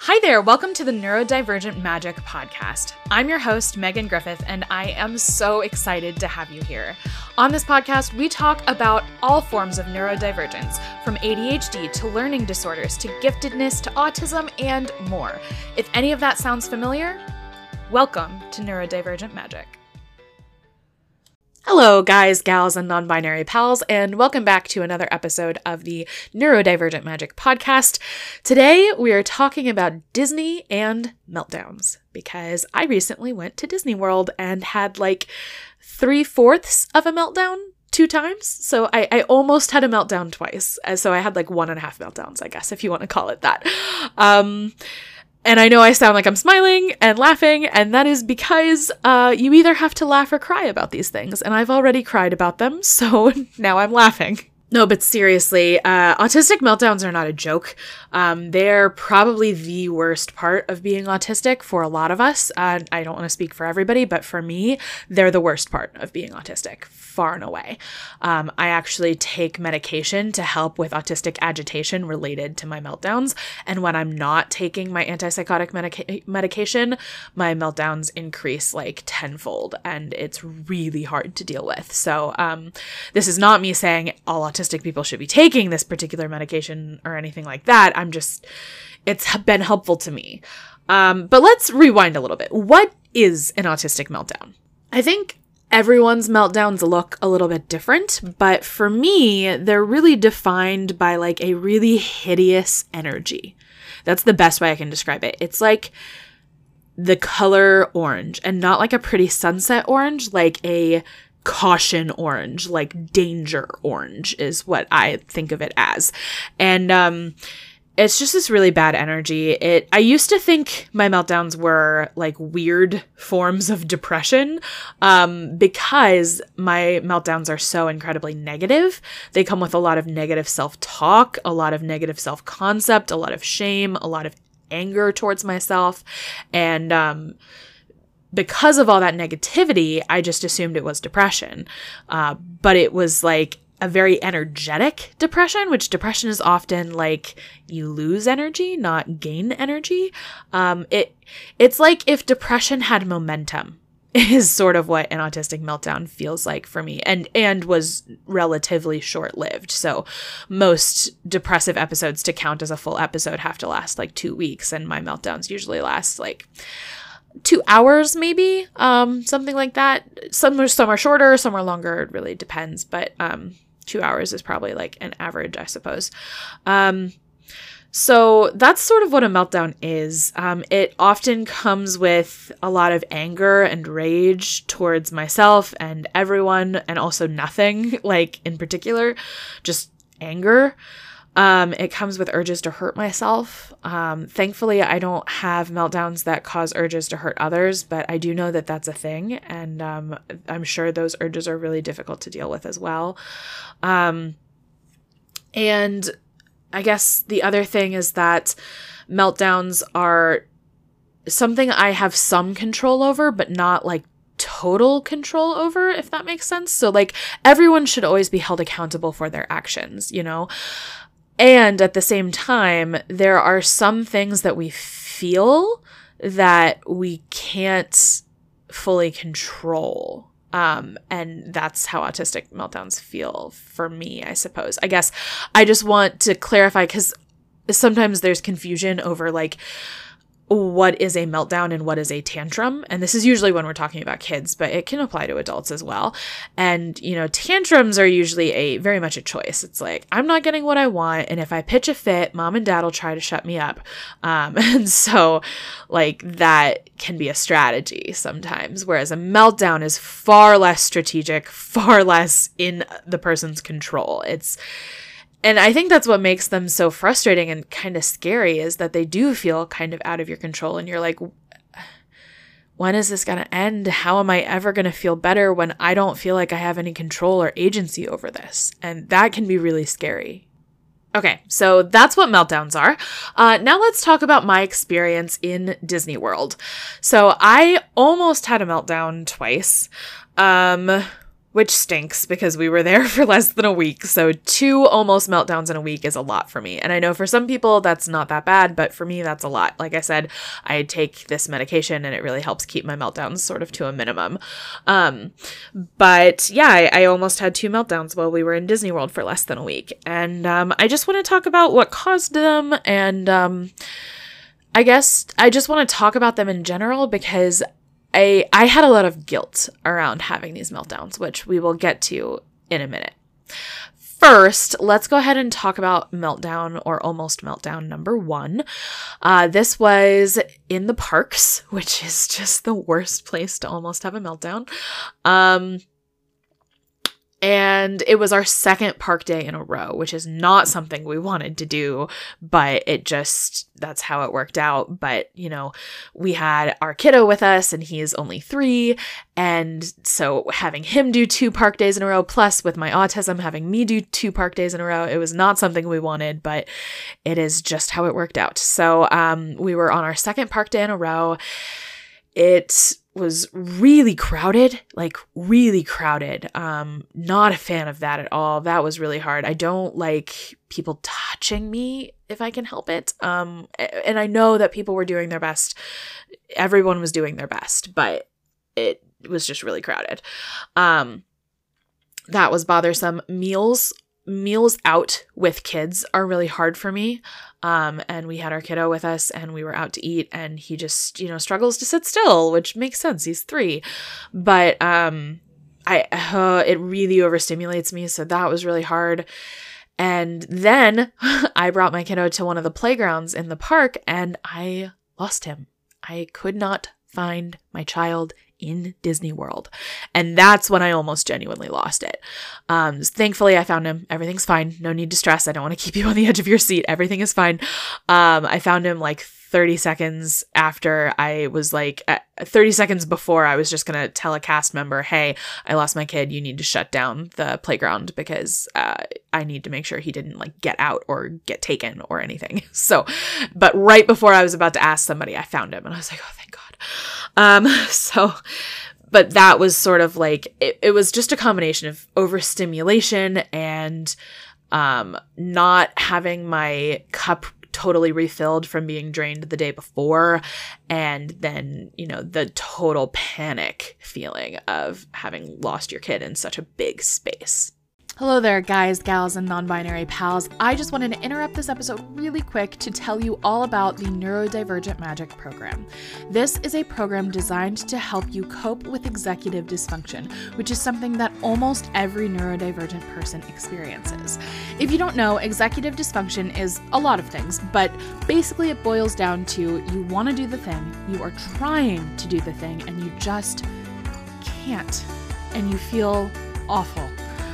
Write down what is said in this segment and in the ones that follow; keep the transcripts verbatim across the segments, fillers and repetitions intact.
Hi there, welcome to the Neurodivergent Magic podcast. I'm your host, Megan Griffith, and I am so excited to have you here. On this podcast, we talk about all forms of neurodivergence, from A D H D to learning disorders to giftedness to autism and more. If any of that sounds familiar, welcome to Neurodivergent Magic. Hello, guys, gals, and non-binary pals, and welcome back to another episode of the Neurodivergent Magic podcast. Today, we are talking about Disney and meltdowns, because I recently went to Disney World and had like three-fourths of a meltdown two times. So I, I almost had a meltdown twice. So I had like one and a half meltdowns, I guess, if you want to call it that. Um... And I know I sound like I'm smiling and laughing, and that is because uh, you either have to laugh or cry about these things, and I've already cried about them, so now I'm laughing. No, but seriously, uh, autistic meltdowns are not a joke. Um, they're probably the worst part of being autistic for a lot of us. Uh, I don't want to speak for everybody, but for me, they're the worst part of being autistic, far and away. Um, I actually take medication to help with autistic agitation related to my meltdowns. And when I'm not taking my antipsychotic medica- medication, my meltdowns increase like tenfold, and it's really hard to deal with. So um, this is not me saying all autistic people should be taking this particular medication or anything like that. I'm just, it's been helpful to me. Um, but let's rewind a little bit. What is an autistic meltdown? I think everyone's meltdowns look a little bit different, but for me, they're really defined by like a really hideous energy. That's the best way I can describe it. It's like the color orange, and not like a pretty sunset orange, like a caution orange, like danger orange is what I think of it as. And um it's just this really bad energy. It I used to think my meltdowns were like weird forms of depression um because my meltdowns are so incredibly negative. They come with a lot of negative self-talk, a lot of negative self-concept, a lot of shame, a lot of anger towards myself, and um because of all that negativity, I just assumed it was depression. Uh, but it was like a very energetic depression, which depression is often like you lose energy, not gain energy. Um, it It's like if depression had momentum is sort of what an autistic meltdown feels like for me, and and was relatively short-lived. So most depressive episodes to count as a full episode have to last like two weeks, and my meltdowns usually last like two hours, maybe, um, something like that. Some are, some are shorter, some are longer. It really depends. But um, two hours is probably like an average, I suppose. Um, so that's sort of what a meltdown is. Um, it often comes with a lot of anger and rage towards myself and everyone, and also nothing, like in particular, just anger. Um, it comes with urges to hurt myself. Um, thankfully, I don't have meltdowns that cause urges to hurt others, but I do know that that's a thing, and um, I'm sure those urges are really difficult to deal with as well. Um, and I guess the other thing is that meltdowns are something I have some control over, but not like total control over, if that makes sense. So like everyone should always be held accountable for their actions, you know? And at the same time, there are some things that we feel that we can't fully control. Um, and that's how autistic meltdowns feel for me, I suppose. I guess I just want to clarify, because sometimes there's confusion over like what is a meltdown and what is a tantrum. And this is usually when we're talking about kids, but it can apply to adults as well. And, you know, tantrums are usually a very much a choice. It's like, I'm not getting what I want, and if I pitch a fit, mom and dad will try to shut me up. Um, and so like that can be a strategy sometimes, whereas a meltdown is far less strategic, far less in the person's control. It's And I think that's what makes them so frustrating and kind of scary, is that they do feel kind of out of your control. And you're like, when is this going to end? How am I ever going to feel better when I don't feel like I have any control or agency over this? And that can be really scary. Okay, so that's what meltdowns are. Uh, now let's talk about my experience in Disney World. So I almost had a meltdown twice. Um... which stinks because we were there for less than a week. So two almost meltdowns in a week is a lot for me. And I know for some people that's not that bad, but for me, that's a lot. Like I said, I take this medication and it really helps keep my meltdowns sort of to a minimum. Um, but yeah, I, I almost had two meltdowns while we were in Disney World for less than a week. And um, I just want to talk about what caused them. And um, I guess I just want to talk about them in general because I, I had a lot of guilt around having these meltdowns, which we will get to in a minute. First, let's go ahead and talk about meltdown or almost meltdown number one. Uh, this was in the parks, which is just the worst place to almost have a meltdown. Um, And it was our second park day in a row, which is not something we wanted to do, but it just, that's how it worked out. But, you know, we had our kiddo with us and he is only three. And so having him do two park days in a row, plus with my autism, having me do two park days in a row, it was not something we wanted, but it is just how it worked out. So um, we were on our second park day in a row. It was really crowded, like really crowded. Um, not a fan of that at all. That was really hard. I don't like people touching me if I can help it. Um, and I know that people were doing their best. Everyone was doing their best, but it was just really crowded. Um, that was bothersome. Meals, meals out with kids are really hard for me. Um, and we had our kiddo with us and we were out to eat and he just, you know, struggles to sit still, which makes sense. He's three, but, um, I, uh, it really overstimulates me. So that was really hard. And then I brought my kiddo to one of the playgrounds in the park and I lost him. I could not find my child in Disney World. And that's when I almost genuinely lost it. Um, thankfully, I found him. Everything's fine. No need to stress. I don't want to keep you on the edge of your seat. Everything is fine. Um, I found him like thirty seconds after I was like, uh, thirty seconds before I was just going to tell a cast member, hey, I lost my kid. You need to shut down the playground because uh, I need to make sure he didn't like get out or get taken or anything. So, but right before I was about to ask somebody, I found him and I was like, oh, thank God. Um, so, but that was sort of like, it, it was just a combination of overstimulation and, um, not having my cup totally refilled from being drained the day before. And then, you know, the total panic feeling of having lost your kid in such a big space. Hello there, guys, gals, and non-binary pals. I just wanted to interrupt this episode really quick to tell you all about the Neurodivergent Magic program. This is a program designed to help you cope with executive dysfunction, which is something that almost every neurodivergent person experiences. If you don't know, executive dysfunction is a lot of things, but basically it boils down to you want to do the thing, you are trying to do the thing, and you just can't, and you feel awful.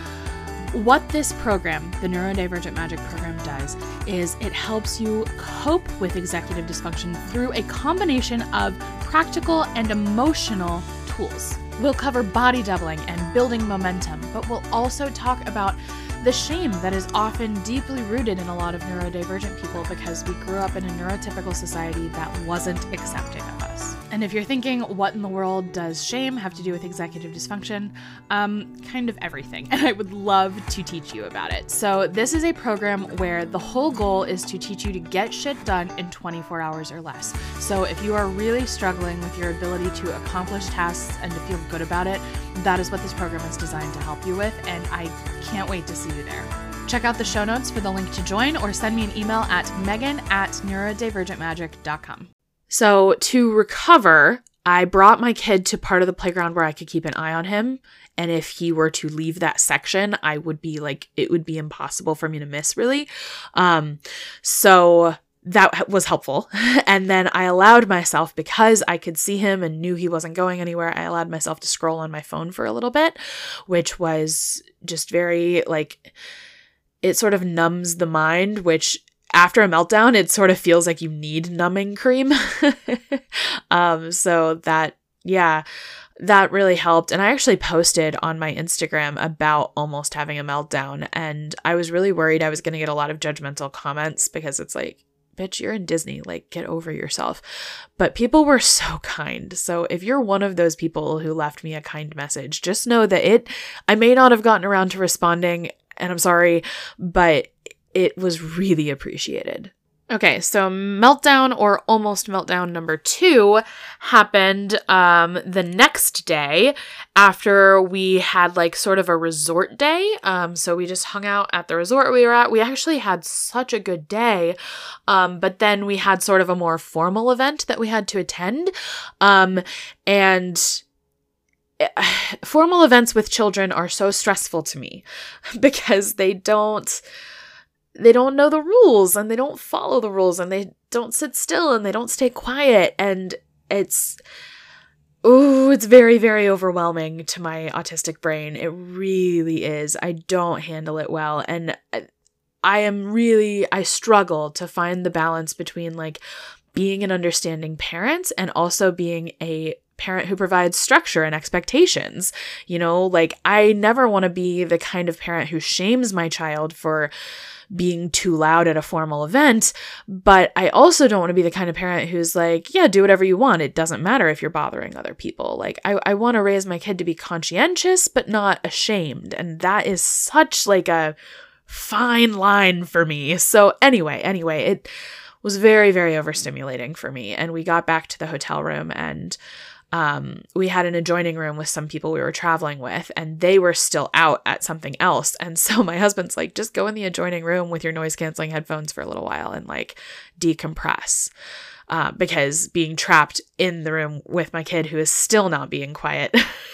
What this program, the Neurodivergent Magic program, does is it helps you cope with executive dysfunction through a combination of practical and emotional tools. We'll cover body doubling and building momentum, but we'll also talk about the shame that is often deeply rooted in a lot of neurodivergent people because we grew up in a neurotypical society that wasn't accepting of us. And if you're thinking, what in the world does shame have to do with executive dysfunction? Um, kind of everything. And I would love to teach you about it. So this is a program where the whole goal is to teach you to get shit done in twenty-four hours or less. So if you are really struggling with your ability to accomplish tasks and to feel good about it, that is what this program is designed to help you with. And I can't wait to see you there. Check out the show notes for the link to join or send me an email at megan at neurodivergentmagic dot com. So to recover, I brought my kid to part of the playground where I could keep an eye on him. And if he were to leave that section, I would be like, it would be impossible for me to miss, really. Um, so that was helpful. And then I allowed myself, because I could see him and knew he wasn't going anywhere, I allowed myself to scroll on my phone for a little bit, which was just very like, it sort of numbs the mind, which after a meltdown, it sort of feels like you need numbing cream. um, so that, yeah, that really helped. And I actually posted on my Instagram about almost having a meltdown. And I was really worried I was going to get a lot of judgmental comments because it's like, bitch, you're in Disney, like get over yourself. But people were so kind. So if you're one of those people who left me a kind message, just know that it, I may not have gotten around to responding, and I'm sorry, but it was really appreciated. Okay, so meltdown or almost meltdown number two happened um, the next day after we had like sort of a resort day. Um, so we just hung out at the resort we were at. We actually had such a good day, um, but then we had sort of a more formal event that we had to attend. Um, and formal events with children are so stressful to me because they don't... they don't know the rules and they don't follow the rules and they don't sit still and they don't stay quiet. And it's, ooh, it's very, very overwhelming to my autistic brain. It really is. I don't handle it well. And I am really, I struggle to find the balance between like being an understanding parent and also being a parent who provides structure and expectations. You know, like I never want to be the kind of parent who shames my child for being too loud at a formal event, but I also don't want to be the kind of parent who's like, yeah, do whatever you want. It doesn't matter if you're bothering other people. Like I, I want to raise my kid to be conscientious, but not ashamed. And that is such like a fine line for me. So anyway, anyway, it was very, very overstimulating for me. And we got back to the hotel room and Um, we had an adjoining room with some people we were traveling with, and they were still out at something else. And so my husband's like, just go in the adjoining room with your noise canceling headphones for a little while and like decompress. Uh, because being trapped in the room with my kid who is still not being quiet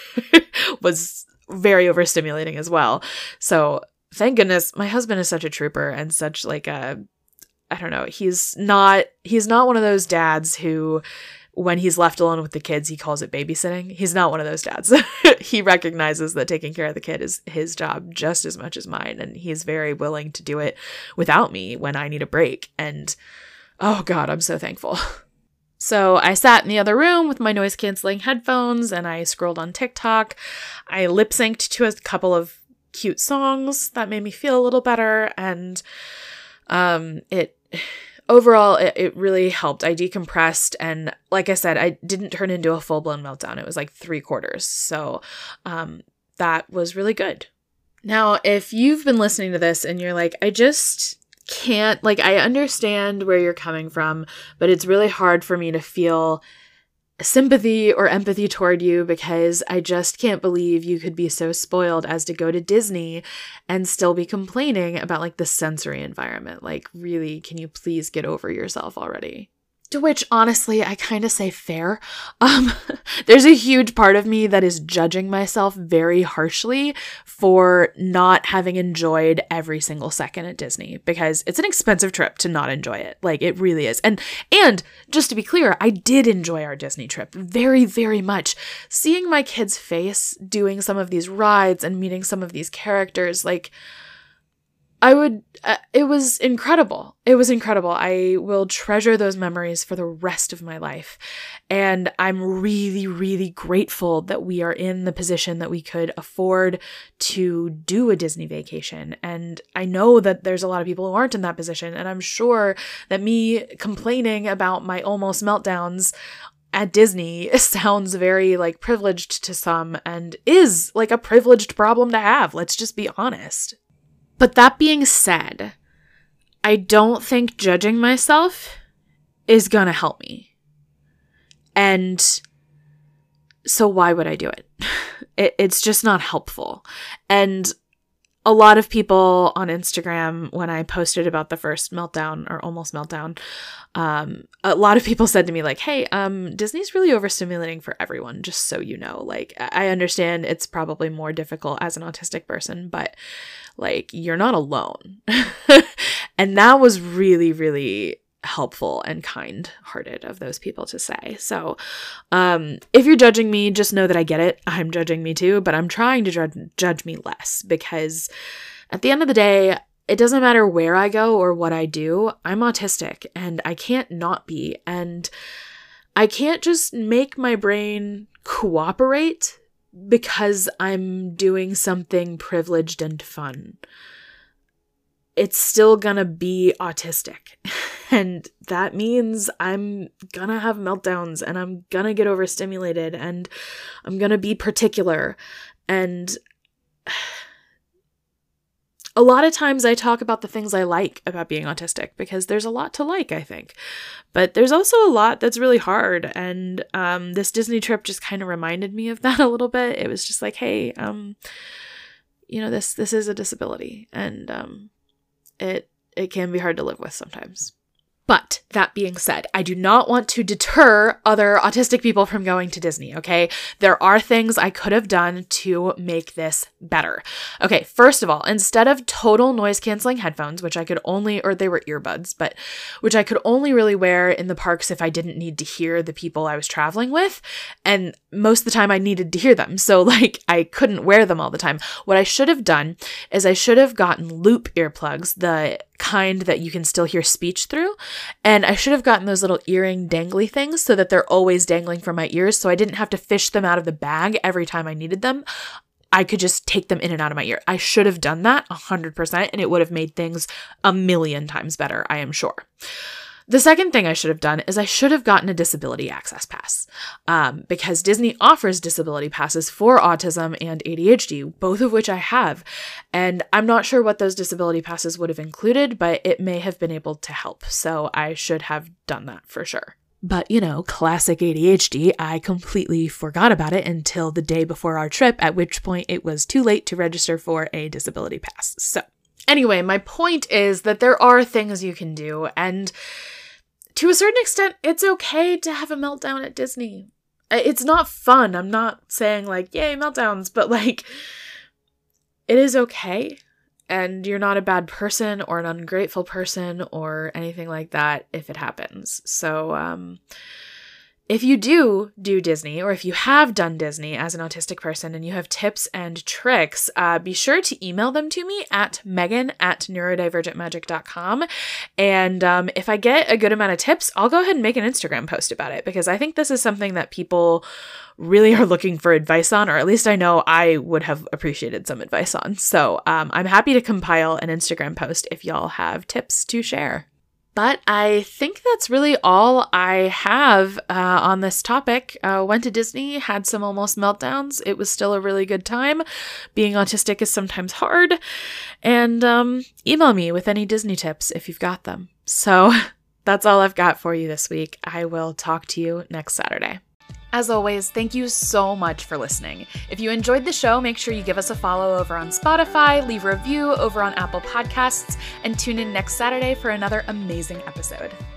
was very overstimulating as well. So thank goodness my husband is such a trooper and such like a, I don't know, he's not, he's not one of those dads who, when he's left alone with the kids, he calls it babysitting. He's not one of those dads. He recognizes that taking care of the kid is his job just as much as mine. And he's very willing to do it without me when I need a break. And oh God, I'm so thankful. So I sat in the other room with my noise canceling headphones and I scrolled on TikTok. I lip synced to a couple of cute songs that made me feel a little better. And um, it... Overall, it, it really helped. I decompressed. And like I said, I didn't turn into a full-blown meltdown. It was like three quarters. So um, that was really good. Now, if you've been listening to this and you're like, I just can't, like, I understand where you're coming from, but it's really hard for me to feel sympathy or empathy toward you because I just can't believe you could be so spoiled as to go to Disney and still be complaining about like the sensory environment. Like, really, can you please get over yourself already? To which, honestly, I kind of say fair. Um, there's a huge part of me that is judging myself very harshly for not having enjoyed every single second at Disney because it's an expensive trip to not enjoy it. Like, it really is. And, and just to be clear, I did enjoy our Disney trip very, very much. Seeing my kid's face doing some of these rides and meeting some of these characters, like, I would, uh, it was incredible. It was incredible. I will treasure those memories for the rest of my life. And I'm really, really grateful that we are in the position that we could afford to do a Disney vacation. And I know that there's a lot of people who aren't in that position. And I'm sure that me complaining about my almost meltdowns at Disney sounds very like privileged to some and is like a privileged problem to have. Let's just be honest. But that being said, I don't think judging myself is going to help me. And so why would I do it? it? It's just not helpful. And a lot of people on Instagram, when I posted about the first meltdown or almost meltdown, um, a lot of people said to me like, hey, um, Disney's really overstimulating for everyone, just so you know. Like, I understand it's probably more difficult as an autistic person, but like, you're not alone. And that was really, really helpful and kind-hearted of those people to say. So um, if you're judging me, just know that I get it. I'm judging me too, but I'm trying to judge, judge me less because at the end of the day, it doesn't matter where I go or what I do. I'm autistic and I can't not be. And I can't just make my brain cooperate because I'm doing something privileged and fun. it's still gonna be autistic. And that means I'm gonna have meltdowns and I'm gonna get overstimulated and I'm gonna be particular. And a lot of times I talk about the things I like about being autistic because there's a lot to like, I think. But there's also a lot that's really hard. And um, this Disney trip just kind of reminded me of that a little bit. It was just like, hey, um, you know, this this is a disability. And um, it it can be hard to live with sometimes. But that being said, I do not want to deter other autistic people from going to Disney, okay? There are things I could have done to make this better. Okay, first of all, instead of total noise canceling headphones, which I could only, or they were earbuds, but which I could only really wear in the parks if I didn't need to hear the people I was traveling with, and most of the time I needed to hear them, so like I couldn't wear them all the time. What I should have done is I should have gotten loop earplugs, the kind that you can still hear speech through. And I should have gotten those little earring dangly things so that they're always dangling from my ears so I didn't have to fish them out of the bag every time I needed them. I could just take them in and out of my ear. I should have done that one hundred percent and it would have made things a million times better, I am sure. The second thing I should have done is I should have gotten a disability access pass um, because Disney offers disability passes for autism and A D H D, both of which I have. And I'm not sure what those disability passes would have included, but it may have been able to help. So I should have done that for sure. But, you know, classic A D H D, I completely forgot about it until the day before our trip, at which point it was too late to register for a disability pass. So anyway, my point is that there are things you can do, and to a certain extent, it's okay to have a meltdown at Disney. It's not fun. I'm not saying like, yay, meltdowns, but like, it is okay. And you're not a bad person or an ungrateful person or anything like that if it happens. So, um, if you do do Disney, or if you have done Disney as an autistic person and you have tips and tricks, uh, be sure to email them to me at megan at neurodivergentmagic dot com. And um, if I get a good amount of tips, I'll go ahead and make an Instagram post about it because I think this is something that people really are looking for advice on, or at least I know I would have appreciated some advice on. So um, I'm happy to compile an Instagram post if y'all have tips to share. But I think that's really all I have uh, on this topic. Uh, went to Disney, had some almost meltdowns. It was still a really good time. Being autistic is sometimes hard. And um, email me with any Disney tips if you've got them. So that's all I've got for you this week. I will talk to you next Saturday. As always, thank you so much for listening. If you enjoyed the show, make sure you give us a follow over on Spotify, leave a review over on Apple Podcasts, and tune in next Saturday for another amazing episode.